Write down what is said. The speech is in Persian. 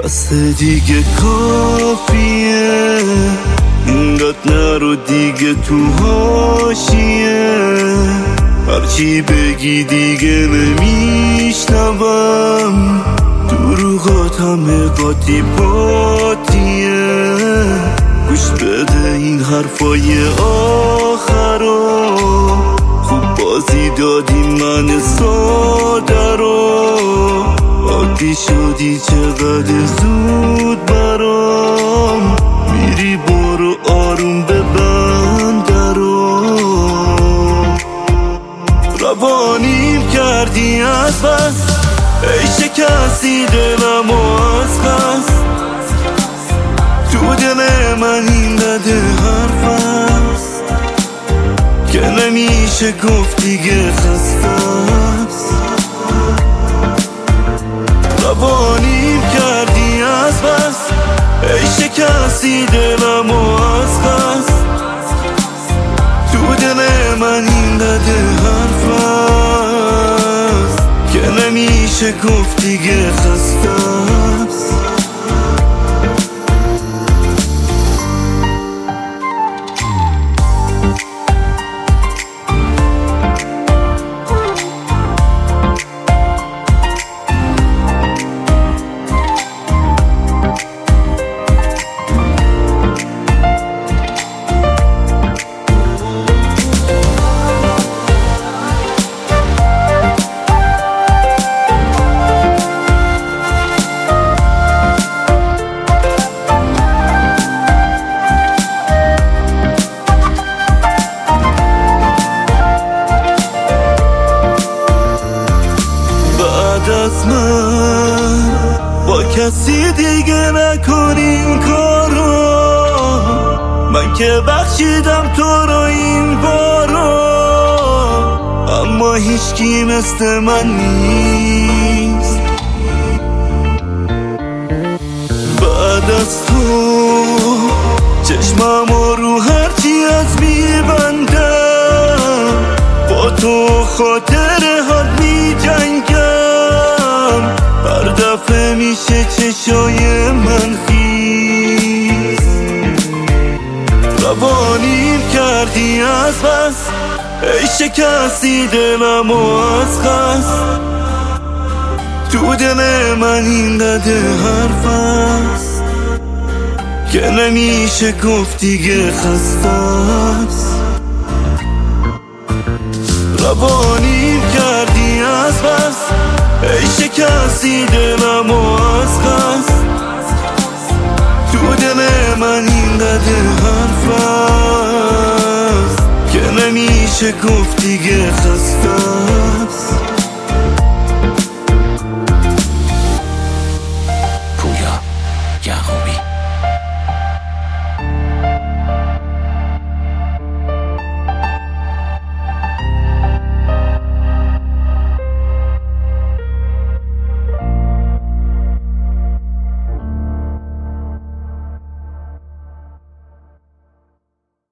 بس دیگه کافیه، اینقدر نرو دیگه تو حاشیه، هرچی بگی دیگه نمیشنوم، دروغات همه قاطی پاتیه، گوش بده این حرفای آخرو، خوب بازی دادی من ساده رو، عادی شدی چقدر زود برام، میری برو آروم ببند درو، روانیم کردی از بس، ای شکستی دلمو از بس، تو دل من این قدر حرف هست که نمیشه گفت دیگه خسته است، روانیم کردی از بس، ای شکستی دلمو از بس، تو دل من این قدر حرف هست که نمیشه گفت دیگه خسته است. از من با کسی دیگه نکنین کارو، من که بخشیدم تو رو این بارو، اما هیچکی مثل من نیست، بعد از تو چشمم رو هرچی از میبندم، با تو خاطر حال میجنگم، هر دفعه میشه چشای من خیز، روانیم کردی از بس، ای شکستی دلمو از خس، تو دل من این قدر حرف هست که نمیشه گفت دیگه خسته است، روانیم کردی از بس، ای شکستی دلمو از خس، تو دل من این قدر حرف هست که نمیشه گفت دیگه خسته است.